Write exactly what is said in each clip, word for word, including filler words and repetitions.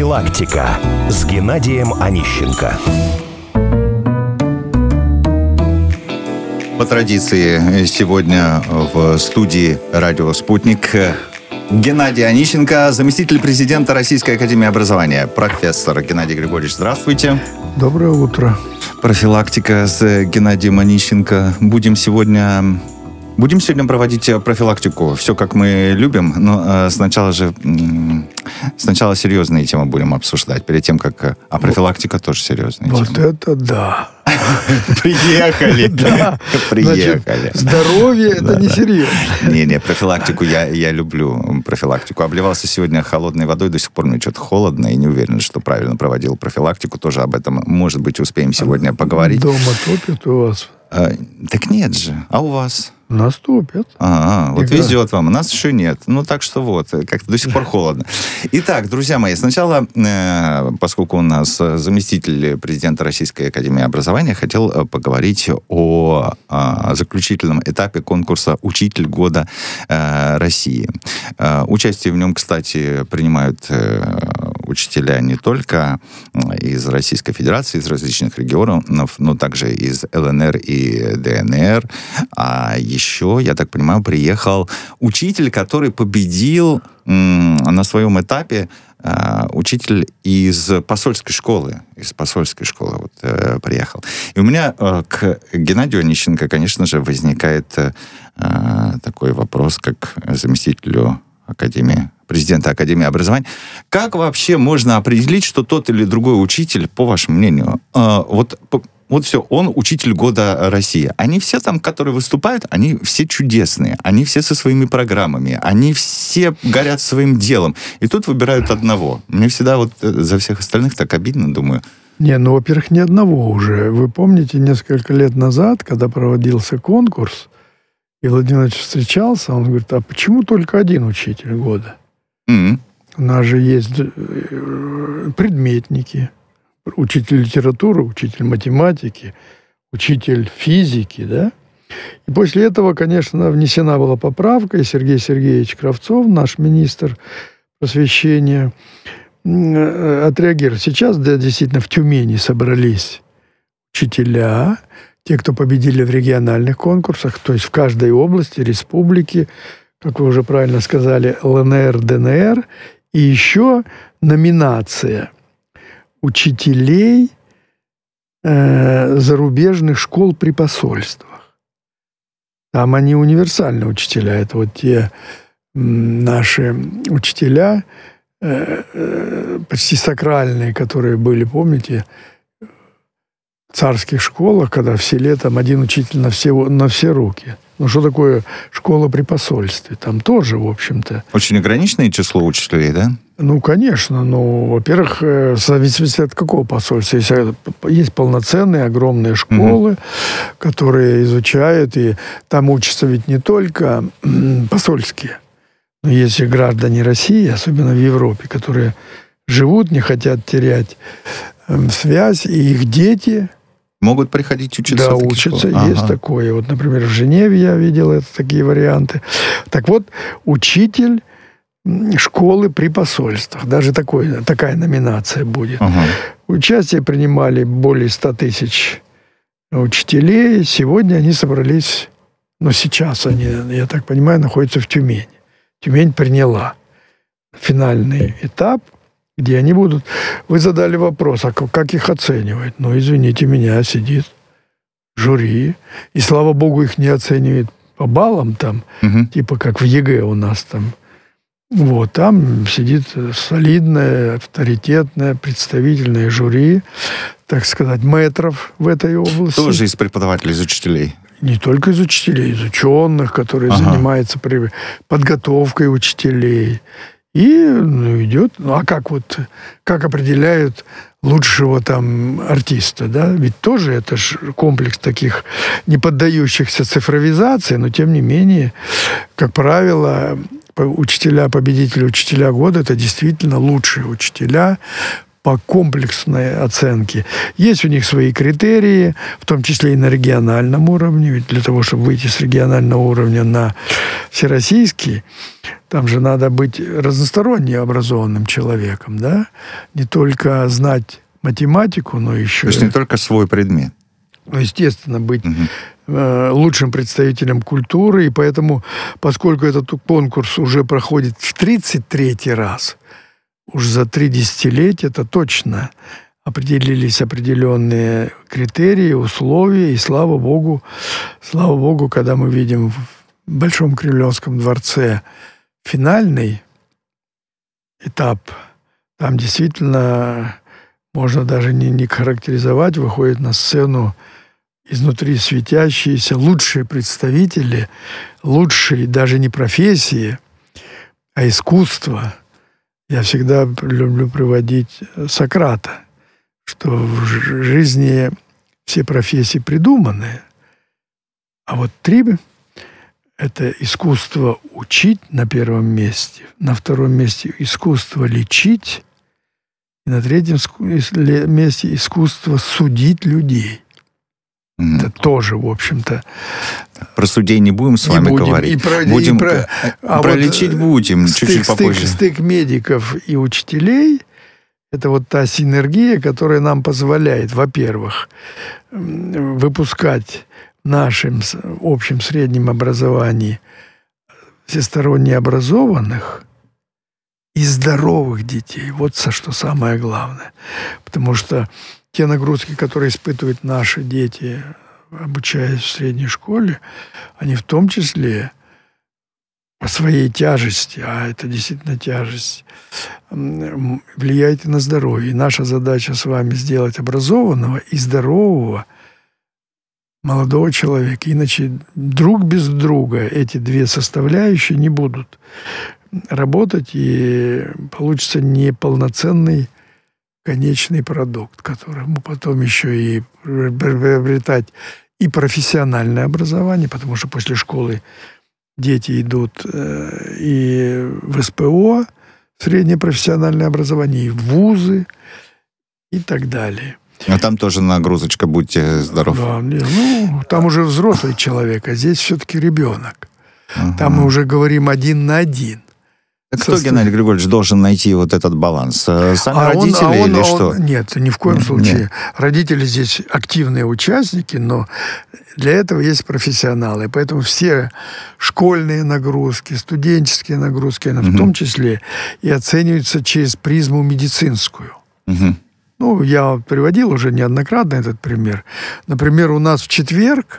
Профилактика с Геннадием Онищенко. По традиции, сегодня в студии «Радио Спутник» Геннадий Онищенко, заместитель президента Российской академии образования. Профессор Геннадий Григорьевич, здравствуйте. Доброе утро. Профилактика с Геннадием Онищенко. Будем сегодня... Будем сегодня проводить профилактику. Все, как мы любим, но сначала же... Сначала серьезные темы будем обсуждать, перед тем, как... А профилактика тоже серьезная тема. Вот это да. Приехали. Да. Приехали. Здоровье — это не серьезно. Не-не, профилактику я, я люблю. Профилактику. Обливался сегодня холодной водой, до сих пор мне что-то холодно, и не уверен, что правильно проводил профилактику. Тоже об этом, может быть, успеем сегодня поговорить. Дома топит у вас? А, так нет же. А у вас? Нас топят. А, вот Игра. Везет вам. У нас еще нет. Ну, так что вот, как-то до сих пор холодно. Итак, друзья мои, сначала, э, поскольку у нас заместитель президента Российской академии образования, хотел поговорить о, о заключительном этапе конкурса «Учитель года э, России». Э, участие в нем, кстати, принимают э, учителя не только из Российской Федерации, из различных регионов, но также из ЛНР и ДНР. А еще, я так понимаю, приехал учитель, который победил м, на своем этапе, э, учитель из посольской школы. Из посольской школы вот, э, приехал. И у меня э, к Геннадию Онищенко, конечно же, возникает э, такой вопрос, как заместителю Академии, президента Академии образования. Как вообще можно определить, что тот или другой учитель, по вашему мнению, э, вот... Вот все, он учитель года России. Они все там, которые выступают, они все чудесные. Они все со своими программами. Они все горят своим делом. И тут выбирают одного. Мне всегда вот за всех остальных так обидно, думаю. Не, ну, во-первых, ни одного уже. Вы помните, несколько лет назад, когда проводился конкурс, и Владимир Владимирович встречался, он говорит, а почему только один учитель года? Mm-hmm. У нас же есть предметники. Учитель литературы, учитель математики, учитель физики, да? И после этого, конечно, внесена была поправка, и Сергей Сергеевич Кравцов, наш министр просвещения, отреагировал. Сейчас, да, действительно, в Тюмени собрались учителя, те, кто победили в региональных конкурсах, то есть в каждой области, республики, как вы уже правильно сказали, ЛНР, ДНР, и еще номинация учителей э, зарубежных школ при посольствах. Там они универсальные учителя. Это вот те м, наши учителя, э, э, почти сакральные, которые были, помните, в царских школах, когда в селе там один учитель на все, на все руки. Ну, что такое школа при посольстве? Там тоже, в общем-то... Очень ограниченное число учителей, да? Ну, конечно. Ну, во-первых, в зависимости от какого посольства. Есть, есть полноценные огромные школы, угу. которые изучают, и там учатся ведь не только посольские, но есть и граждане России, особенно в Европе, которые живут, не хотят терять связь, и их дети... Могут приходить учиться? Да, учатся. Ага. Есть такое. Вот, например, в Женеве я видел это, такие варианты. Так вот, учитель школы при посольствах. Даже такой, такая номинация будет. Ага. Участие принимали более ста тысяч учителей. Сегодня они собрались... Ну, сейчас они, я так понимаю, находятся в Тюмени. Тюмень приняла финальный этап, где они будут... Вы задали вопрос, а как их оценивать? Ну, извините меня, сидит жюри, и, слава богу, их не оценивает по баллам там, угу. типа как в ЕГЭ у нас там. Вот, там сидит солидное, авторитетное, представительное жюри, так сказать, мэтров в этой области. Тоже из преподавателей, из учителей? Не только из учителей, из ученых, которые ага. занимаются подготовкой учителей. И ну, идет, ну а как вот, как определяют лучшего там артиста, да? Ведь тоже это ж комплекс таких не поддающихся цифровизации, но тем не менее, как правило, учителя, победители учителя года, это действительно лучшие учителя по комплексной оценке. Есть у них свои критерии, в том числе и на региональном уровне, ведь для того, чтобы выйти с регионального уровня на всероссийский, там же надо быть разносторонне образованным человеком, да? Не только знать математику, но еще... То есть не только свой предмет. Ну, естественно, быть угу. э, лучшим представителем культуры. И поэтому, поскольку этот конкурс уже проходит в тридцать третий раз, уж за три десятилетия, это точно определились определенные критерии, условия. И слава Богу, слава Богу, когда мы видим в Большом Кремлевском дворце финальный этап, там действительно можно даже не, не характеризовать, выходят на сцену изнутри светящиеся лучшие представители, лучшие даже не профессии, а искусства. Я всегда люблю приводить Сократа, что в жизни все профессии придуманы, а вот три — это искусство учить на первом месте, на втором месте искусство лечить, и на третьем месте искусство судить людей. Mm-hmm. Это тоже, в общем-то... Про судей не будем с не вами будем, говорить. И про, будем, и про, а пролечить вот будем стык, чуть-чуть попозже. Стык, стык медиков и учителей — это вот та синергия, которая нам позволяет, во-первых, выпускать в нашем общем среднем образовании всесторонне образованных и здоровых детей. Вот что самое главное. Потому что те нагрузки, которые испытывают наши дети, обучаясь в средней школе, они в том числе по своей тяжести, а это действительно тяжесть, влияет и на здоровье. И наша задача с вами сделать образованного и здорового молодого человека. Иначе друг без друга эти две составляющие не будут работать, и получится неполноценный конечный продукт, которому потом еще и приобретать и профессиональное образование, потому что после школы дети идут и в эс пэ о, среднее профессиональное образование, и в вузы, и так далее. А там тоже нагрузочка, будьте здоровы. Да, ну, там уже взрослый человек, а здесь все-таки ребенок. Ага. Там мы уже говорим один на один. А кто, Геннадий Григорьевич, должен найти вот этот баланс? Сами а родители он, а он, или а что? Он, нет, ни в коем нет, случае. Нет. Родители здесь активные участники, но для этого есть профессионалы. Поэтому все школьные нагрузки, студенческие нагрузки, угу. в том числе, и оцениваются через призму медицинскую. Угу. Ну, я приводил уже неоднократно этот пример. Например, у нас в четверг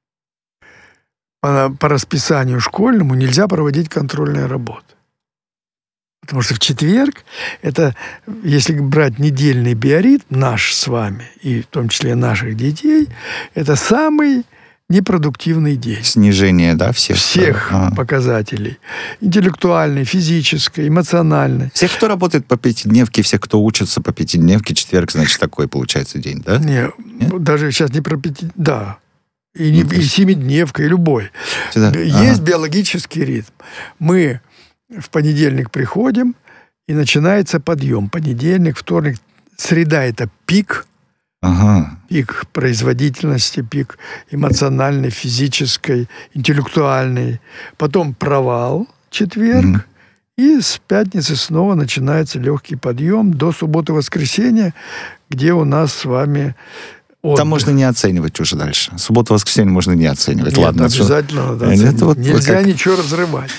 по, по расписанию школьному нельзя проводить контрольные работы. Потому что в четверг, это, если брать недельный биоритм наш с вами, и в том числе наших детей, это самый непродуктивный день. Снижение, да, всех? Всех а. показателей. Интеллектуальной, физической, эмоциональной. Всех, кто работает по пятидневке, всех, кто учится по пятидневке, четверг, значит, такой получается день, да? Не, Нет? Даже сейчас не про пяти... Да. И, не, ну, и семидневка, и любой. Сюда. Есть ага. биологический ритм. Мы в понедельник приходим, и начинается подъем. Понедельник, вторник, среда – это пик. Ага. Пик производительности, пик эмоциональной, физической, интеллектуальной. Потом провал, четверг. Mm-hmm. И с пятницы снова начинается легкий подъем до субботы-воскресенья, где у нас с вами... отдых. Там можно не оценивать уже дальше. Субботу-воскресенье можно не оценивать. Нет, Ладно, обязательно надо оценивать. Вот нельзя как... ничего разрывать.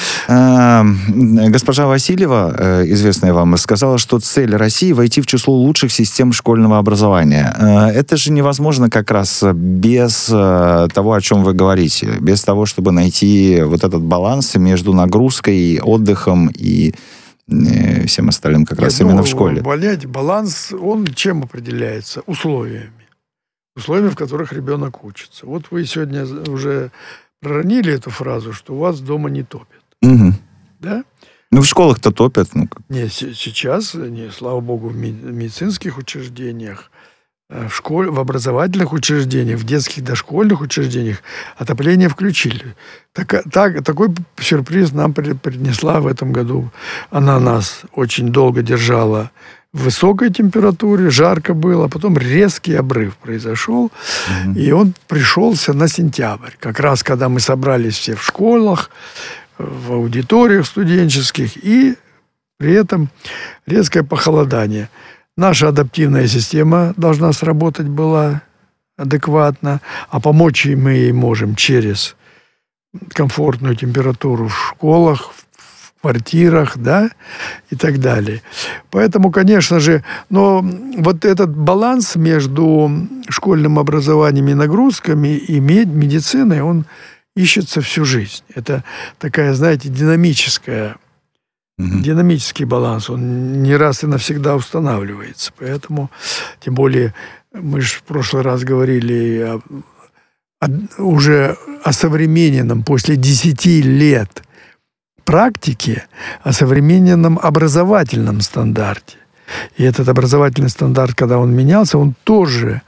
Госпожа Васильева, известная вам, сказала, что цель России — войти в число лучших систем школьного образования. Это же невозможно как раз без того, о чем вы говорите. Без того, чтобы найти вот этот баланс между нагрузкой, отдыхом и всем остальным как раз Нет, именно ну, в школе. Понять, баланс, он чем определяется? Условиями. Условия, в которых ребенок учится. Вот вы сегодня уже проронили эту фразу, что у вас дома не топят. Угу. Да? Ну, в школах-то топят. Ну, как... Не, сейчас, не, слава богу, в медицинских учреждениях, в школе, в образовательных учреждениях, в детских дошкольных учреждениях отопление включили. Так, так, такой сюрприз нам принесла в этом году. Она нас очень долго держала в высокой температуре, жарко было, а потом резкий обрыв произошел, mm-hmm. и он пришелся на сентябрь. Как раз, когда мы собрались все в школах, в аудиториях студенческих, и при этом резкое похолодание. Наша адаптивная система должна сработать была адекватно, а помочь мы ей можем через комфортную температуру в школах, в квартирах, да, и так далее. Поэтому, конечно же, но вот этот баланс между школьным образованием и нагрузками и медициной, он ищется всю жизнь. Это такая, знаете, динамическая, mm-hmm. динамический баланс. Он не раз и навсегда устанавливается. Поэтому, тем более, мы же в прошлый раз говорили о, о, уже о современном, после десяти лет практики, о современном образовательном стандарте. И этот образовательный стандарт, когда он менялся, он тоже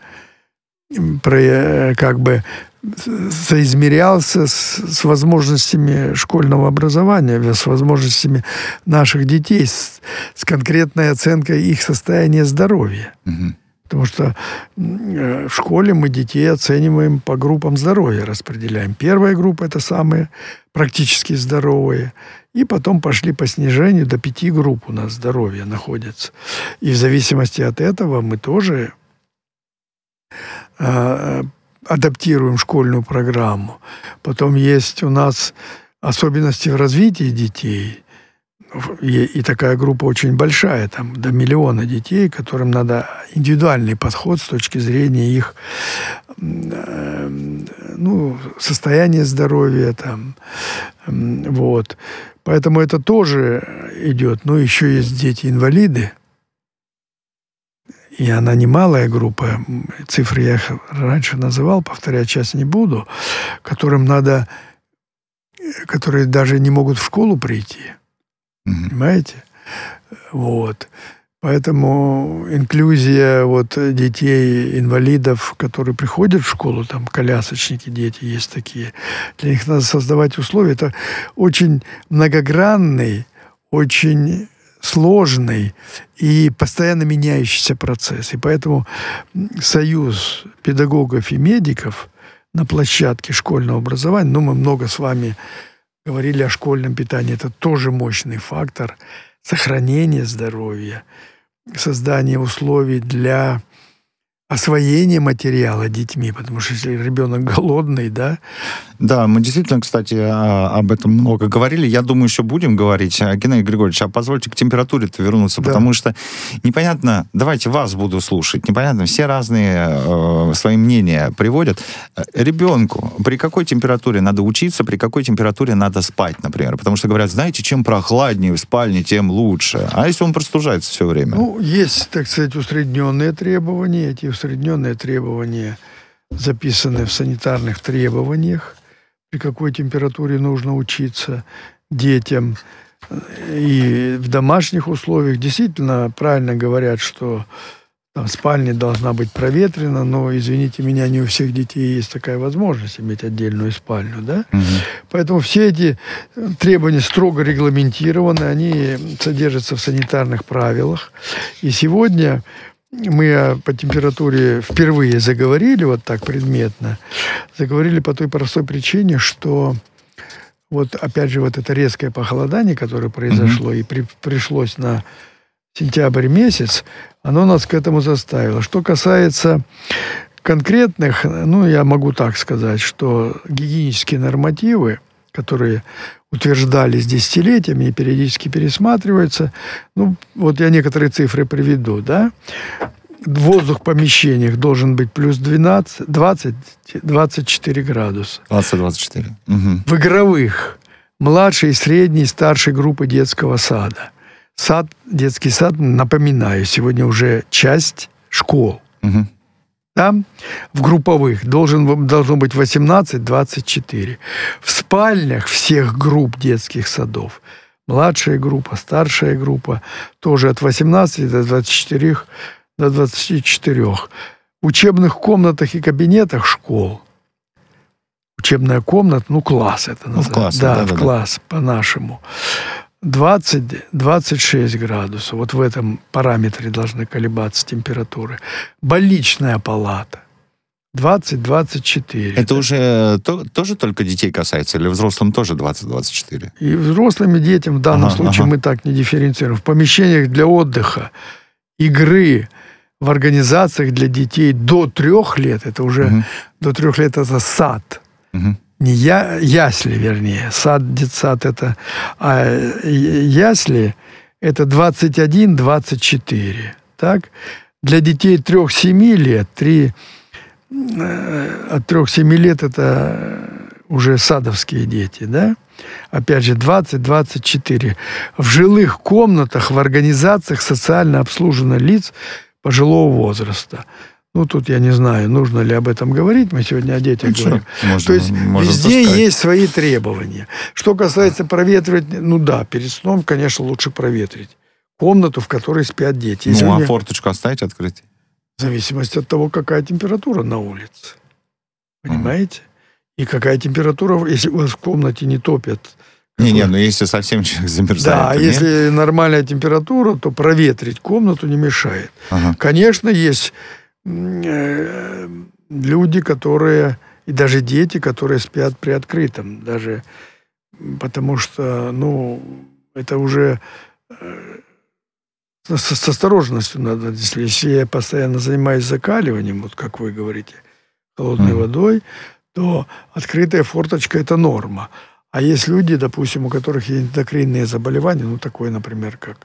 как бы соизмерялся с, с возможностями школьного образования, с возможностями наших детей, с, с конкретной оценкой их состояния здоровья. Угу. Потому что в школе мы детей оцениваем по группам здоровья, распределяем. Первая группа – это самые практически здоровые. И потом пошли по снижению, до пяти групп у нас здоровья находится. И в зависимости от этого мы тоже э, адаптируем школьную программу. Потом есть у нас особенности в развитии детей. И, и такая группа очень большая, там до миллиона детей, которым надо индивидуальный подход с точки зрения их э, ну, состояния здоровья. Там, э, вот. Поэтому это тоже идет. Но еще есть дети-инвалиды. И она немалая группа. Цифры я их раньше называл, повторять сейчас не буду. Которым надо, которые даже не могут в школу прийти. Mm-hmm. Понимаете? Вот. Поэтому инклюзия вот детей, инвалидов, которые приходят в школу, там колясочники, дети есть такие, для них надо создавать условия. Это очень многогранный, очень сложный и постоянно меняющийся процесс. И поэтому союз педагогов и медиков на площадке школьного образования, ну, мы много с вами говорили о школьном питании, это тоже мощный фактор сохранения здоровья, создания условий для освоения материала детьми, потому что если ребенок голодный, да. Да, мы действительно, кстати, об этом много говорили. Я думаю, еще будем говорить. Геннадий Григорьевич, а позвольте к температуре-то вернуться, да. Потому что непонятно, давайте вас буду слушать, непонятно, все разные э, свои мнения приводят. Ребенку при какой температуре надо учиться, при какой температуре надо спать, например? Потому что говорят, знаете, чем прохладнее в спальне, тем лучше. А если он простужается все время? Ну, есть, так сказать, усредненные требования. Эти усредненные требования записаны в санитарных требованиях, при какой температуре нужно учиться детям. И в домашних условиях действительно правильно говорят, что там спальня должна быть проветрена, но, извините меня, не у всех детей есть такая возможность иметь отдельную спальню, да? Угу. Поэтому все эти требования строго регламентированы, они содержатся в санитарных правилах. И сегодня мы по температуре впервые заговорили, вот так предметно, заговорили по той простой причине, что вот опять же вот это резкое похолодание, которое произошло, mm-hmm. и при, пришлось на сентябрь месяц, оно нас к этому заставило. Что касается конкретных, ну, я могу так сказать, что гигиенические нормативы, которые утверждались десятилетиями и периодически пересматриваются. Ну, вот я некоторые цифры приведу, да. Воздух в помещениях должен быть плюс двенадцать, двадцать, двадцать четыре градуса. двадцать двадцать четыре. Угу. В игровых младшей, средней, старшей группы детского сада. Сад, детский сад, напоминаю, сегодня уже часть школ. Угу. Там в групповых должен, должно быть восемнадцать двадцать четыре. В спальнях всех групп детских садов младшая группа, старшая группа тоже от восемнадцати до двадцати четырёх, до двадцати четырёх. В учебных комнатах и кабинетах школ. Учебная комната, ну класс это называется. Ну, в класс, да, да, в да, класс да. По-нашему. двадцать двадцать шесть градусов. Вот в этом параметре должны колебаться температуры. Больничная палата. двадцать двадцать четыре. Это уже то, тоже только детей касается, или взрослым тоже двадцать двадцать четыре? И взрослым, и детям в данном ага, случае ага. мы так не дифференцируем. В помещениях для отдыха, игры, в организациях для детей до трех лет, это уже угу. до трех лет это сад. Угу. Не я, ясли, вернее. Сад, детсад это... А ясли это двадцать один двадцать четыре. Так? Для детей трех-семи лет, три, от трех-семи лет это уже садовские дети, да? Опять же, двадцать двадцать четыре. В жилых комнатах, в организациях социально обслуживанных лиц пожилого возраста. Ну, тут я не знаю, нужно ли об этом говорить. Мы сегодня о детях ну, говорим. Можно, То есть везде пускать. Есть свои требования. Что касается проветривать, ну да, перед сном, конечно, лучше проветрить комнату, в которой спят дети. Если ну, а меня... форточку оставить открыть? В зависимости от того, какая температура на улице. Понимаете? Mm. И какая температура, если у вас в комнате не топят. Не-не, ну если совсем человек замерзает. Да, если нет? Нормальная температура, то проветрить комнату не мешает. Ага. Конечно, есть люди, которые, и даже дети, которые спят при открытом, даже потому что, ну, это уже с, с осторожностью надо, если, если я постоянно занимаюсь закаливанием, вот как вы говорите, холодной mm. водой, то открытая форточка – это норма. А есть люди, допустим, у которых есть эндокринные заболевания, ну, такое, например, как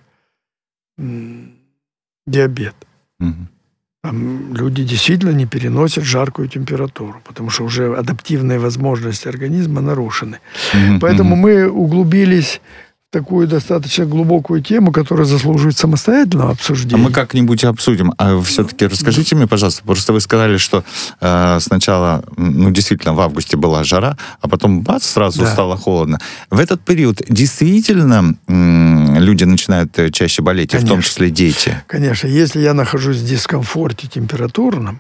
м- диабет. Mm-hmm. Там люди действительно не переносят жаркую температуру, потому что уже адаптивные возможности организма нарушены. Mm-hmm. Поэтому мы углубились в такую достаточно глубокую тему, которая заслуживает самостоятельного обсуждения. А мы как-нибудь обсудим. А все-таки расскажите мне, пожалуйста, просто вы сказали, что э, сначала, ну, действительно, в августе была жара, а потом, бац, сразу да. стало холодно. В этот период действительно м- люди начинают чаще болеть, и в том числе дети? Конечно. Если я нахожусь в дискомфорте температурном,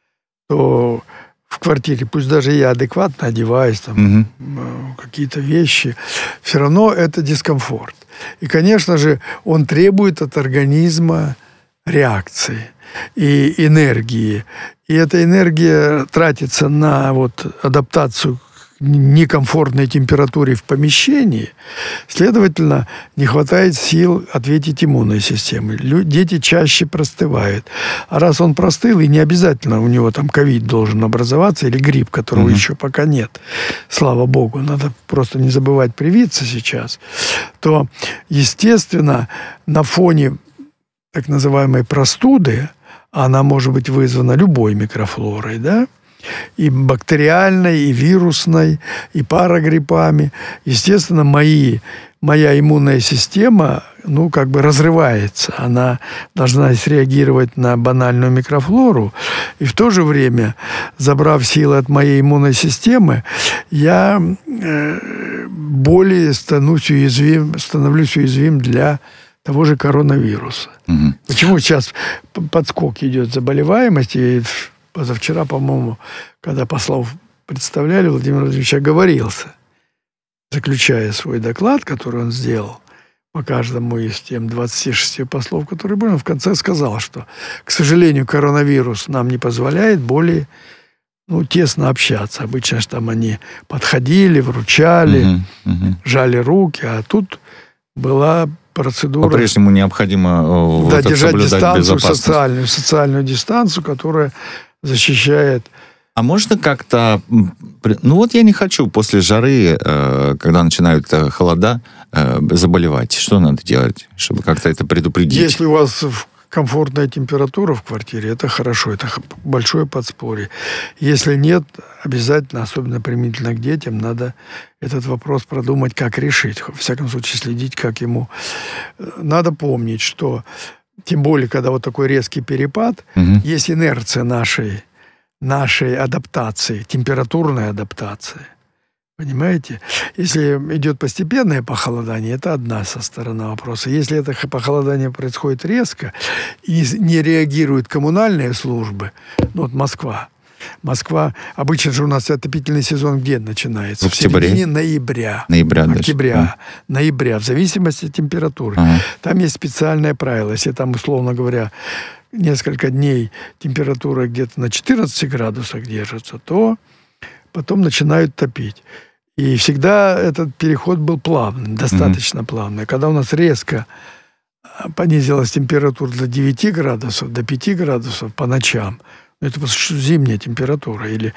то в квартире, пусть даже я адекватно одеваюсь, там, угу. какие-то вещи, все равно это дискомфорт. И, конечно же, он требует от организма реакции и энергии. И эта энергия тратится на вот, адаптацию к некомфортной температуре в помещении. Следовательно, не хватает сил ответить иммунной системе. Дети чаще простывают. А раз он простыл, и не обязательно у него там ковид должен образоваться или грипп, которого mm-hmm. еще пока нет, слава богу, надо просто не забывать привиться сейчас, то, естественно, на фоне так называемой простуды, она может быть вызвана любой микрофлорой, да, и бактериальной, и вирусной, и парагриппами. Естественно, мои, моя иммунная система, ну, как бы разрывается. Она должна среагировать на банальную микрофлору. И в то же время, забрав силы от моей иммунной системы, я э, более становлюсь уязвим, становлюсь уязвим для того же коронавируса. Угу. Почему сейчас подскок идет заболеваемости? И позавчера, по-моему, когда послов представляли, Владимир Владимирович оговорился, заключая свой доклад, который он сделал по каждому из тем двадцати шести послов, которые были, он в конце сказал, что, к сожалению, коронавирус нам не позволяет более ну, тесно общаться. Обычно же там они подходили, вручали, угу, угу. жали руки, а тут была процедура... По-прежнему необходимо да, держать дистанцию, социальную, социальную дистанцию, которая защищает. А можно как-то... Ну вот я не хочу после жары, когда начинают холода, заболевать. Что надо делать, чтобы как-то это предупредить? Если у вас комфортная температура в квартире, это хорошо, это большое подспорье. Если нет, обязательно, особенно применительно к детям, надо этот вопрос продумать, как решить. Во всяком случае, следить, как ему... Надо помнить, что тем более, когда вот такой резкий перепад, угу. есть инерция нашей, нашей адаптации, температурной адаптации. Понимаете? Если идет постепенное похолодание, это одна со стороны вопроса. Если это похолодание происходит резко и не реагируют коммунальные службы, ну вот Москва, Москва, обычно же у нас отопительный сезон где начинается? В октябре. В середине ноября. Ноября Октября. Даже. Ноября, в зависимости от температуры. Ага. Там есть специальное правило. Если там, условно говоря, несколько дней температура где-то на четырнадцати градусах держится, то потом начинают топить. И всегда этот переход был плавный, достаточно mm-hmm. плавный. Когда у нас резко понизилась температура до девяти градусов, до пяти градусов по ночам, это зимняя температура. Или,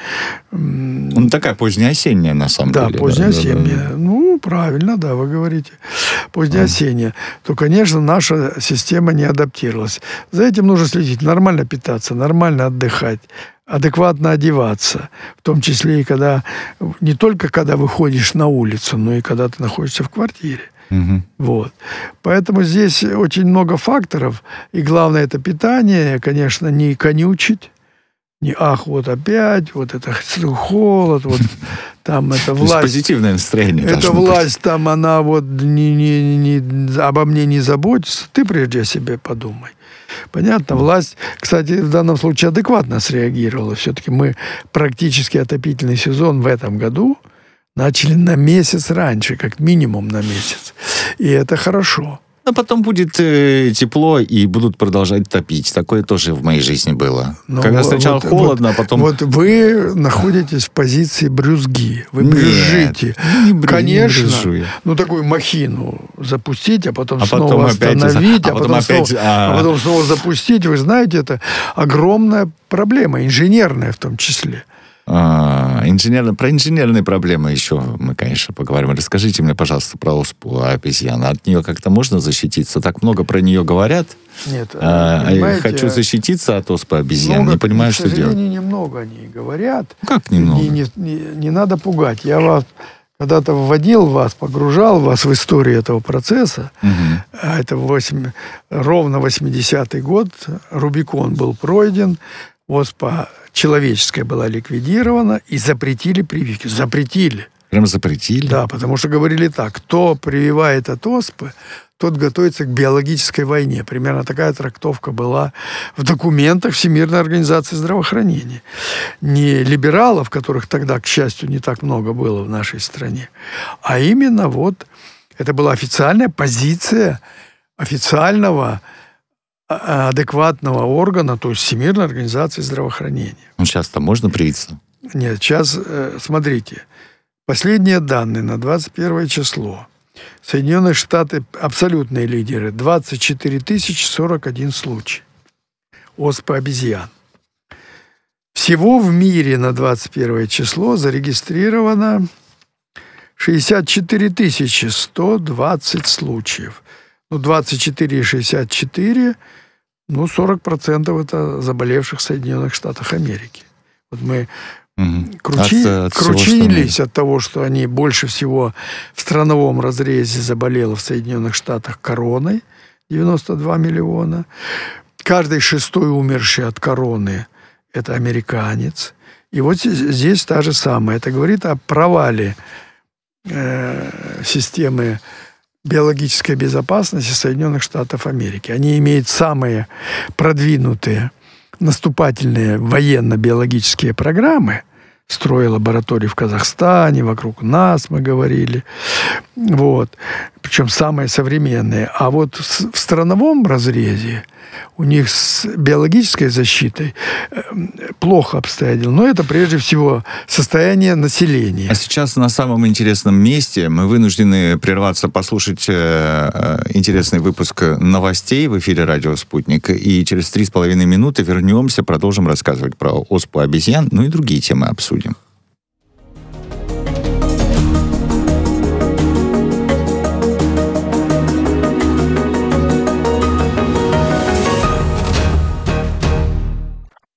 ну, такая позднеосенняя, на самом да, деле. Позднеосенняя. Да, да, да. Ну, правильно, да, вы говорите. Позднеосенняя. А. То, конечно, наша система не адаптировалась. За этим нужно следить. Нормально питаться, нормально отдыхать, адекватно одеваться. В том числе и когда... Не только когда выходишь на улицу, но и когда ты находишься в квартире. Угу. Вот. Поэтому здесь очень много факторов. И главное, это питание. Конечно, не конючить. Не, ах, вот опять, вот это холод, вот там это власть. То есть позитивное настроение. Эта власть быть. Там, она вот не, не, не, обо мне не заботится. Ты прежде о себе подумай. Понятно? Власть, кстати, в данном случае адекватно среагировала. Все-таки мы практически отопительный сезон в этом году начали на месяц раньше, как минимум на месяц. И это хорошо. А потом будет э, тепло, и будут продолжать топить. Такое тоже в моей жизни было. Но Когда вот, сначала вот, холодно, вот, а потом... Вот вы находитесь в позиции брюзги. Вы брюзжите. Не брю, Конечно. Не брюзжу я. Ну, такую махину запустить, а потом а снова потом остановить, опять, а, а, потом потом опять, снова, а... а потом снова запустить. Вы знаете, это огромная проблема, инженерная в том числе. А, инженерно, про инженерные проблемы еще мы, конечно, поговорим. Расскажите мне, пожалуйста, про оспу обезьян. От нее как-то можно защититься? Так много про нее говорят. Нет, а, хочу защититься от оспы обезьян. Много, не понимаю, что делать. К сожалению, немного они говорят. Как немного? Не, не, не, не надо пугать. Я вас когда-то вводил вас, погружал вас в историю этого процесса. Угу. Это восемь, ровно восьмидесятый год. Рубикон был пройден. Оспа человеческая была ликвидирована, и запретили прививки. Запретили. Прям запретили? Да, потому что говорили так, кто прививает от оспы, тот готовится к биологической войне. Примерно такая трактовка была в документах Всемирной организации здравоохранения. Не либералов, которых тогда, к счастью, не так много было в нашей стране, а именно вот это была официальная позиция официального адекватного органа, то есть Всемирной организации здравоохранения. Ну, сейчас-то можно привиться? Нет, сейчас, смотрите, последние данные на двадцать первое число. Соединенные Штаты абсолютные лидеры. двадцать четыре тысячи сорок один случай оспы обезьян. Всего в мире на двадцать первое число зарегистрировано шестьдесят четыре тысячи сто двадцать случаев. Ну, двадцать четыре и шестьдесят четыре, ну, сорок процентов это заболевших в Соединенных Штатах Америки. Вот мы угу. кручи, от, от кручинились всего, от того, что они больше всего в страновом разрезе заболело в Соединенных Штатах короной, девяносто два миллиона. Каждый шестой умерший от короны – это американец. И вот здесь та же самая. Это говорит о провале э, системы биологической безопасности Соединенных Штатов Америки. Они имеют самые продвинутые наступательные военно-биологические программы. Строя лаборатории в Казахстане, вокруг нас мы говорили. Вот. Причем самые современные. А вот в страновом разрезе у них с биологической защитой плохо обстоят дела. Но это прежде всего состояние населения. А сейчас на самом интересном месте мы вынуждены прерваться, послушать э, интересный выпуск новостей в эфире «Радио Спутник». И через три с половиной минуты вернемся, продолжим рассказывать про оспу обезьян, ну и другие темы обсудим.